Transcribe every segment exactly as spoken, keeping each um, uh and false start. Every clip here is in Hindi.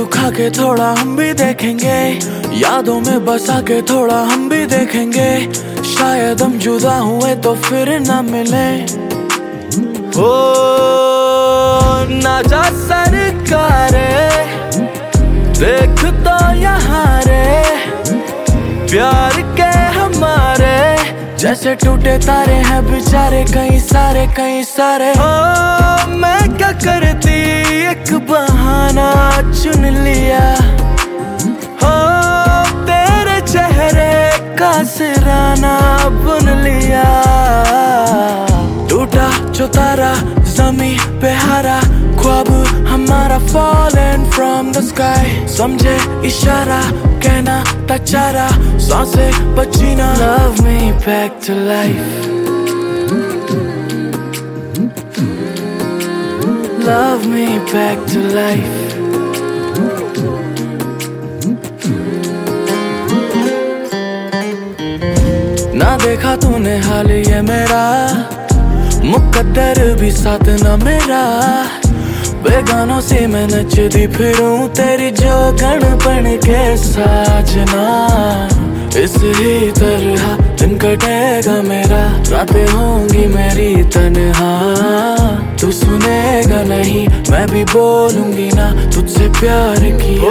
खा के थोड़ा हम भी देखेंगे, यादों में बसा के थोड़ा हम भी देखेंगे। शायद हम जुदा हुए तो फिर ना मिले। ओ ना जा सरकारे, देख तो यहाँ रे प्यार के हमारे जैसे टूटे तारे हैं बेचारे कई सारे कई सारे। ओ मैं क्या करती एक बहाना चुन लिया, हो तेरे चेहरे का सिराना बुन लिया। टूटा जो तारा ज़मीं पे हारा, ख्वाब हमारा fallen from the sky। समझे इशारा कहना था चारा, सांसें बची ना। Love me back to life, love me back to life। ना देखा तूने हाल ये मेरा, मुकद्दर भी साथ ना मेरा। बेगानों से मैं नचती फिरूं तेरी जोगन बन के साजना। इस ही तरह दिन कटेगा मेरा, रातें होंगी मेरी तन्हा। तू सुनेगा नहीं मैं भी बोलूंगी ना तुझसे प्यार किया।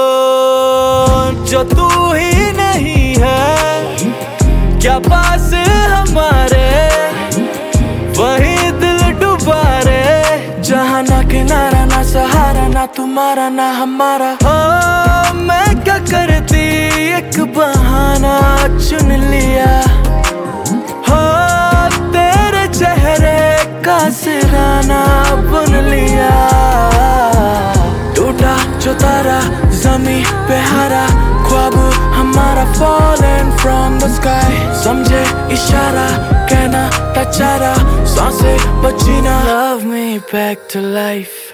ओ जो तू ही नहीं है क्या पास हमारे, वही दिल डुबा रे। जहाँ ना किनारा ना सहारा, ना तुम्हारा ना हमारा। हो मैं क्या करती एक बहाना चुन लिया, हो तेरे चेहरे का सिराना बुन लिया। टूटा जो तारा ज़मीं पे हारा, ख्वाब हमारा fallen from the sky। समझे इशारा कहना था चारा, सांसें बची ना। Love me back to life,